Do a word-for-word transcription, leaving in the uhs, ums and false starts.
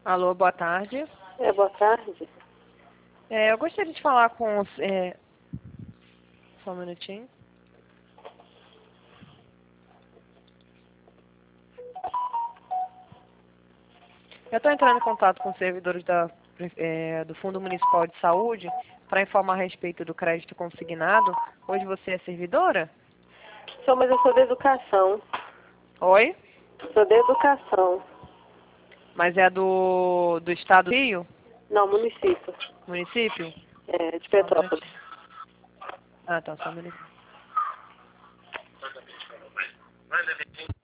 Alô, boa tarde. É, boa tarde. É, eu gostaria de falar com... os- É... Só um minutinho. Eu estou entrando em contato com os servidores da, é, do Fundo Municipal de Saúde para informar a respeito do crédito consignado. Hoje você é servidora? Sou, mas eu sou de educação. Oi? Sou de educação. Mas é do, do estado do Rio? Não, município. Município? É, de Só um Petrópolis. minutinho. Ah, tá, só um minutinho.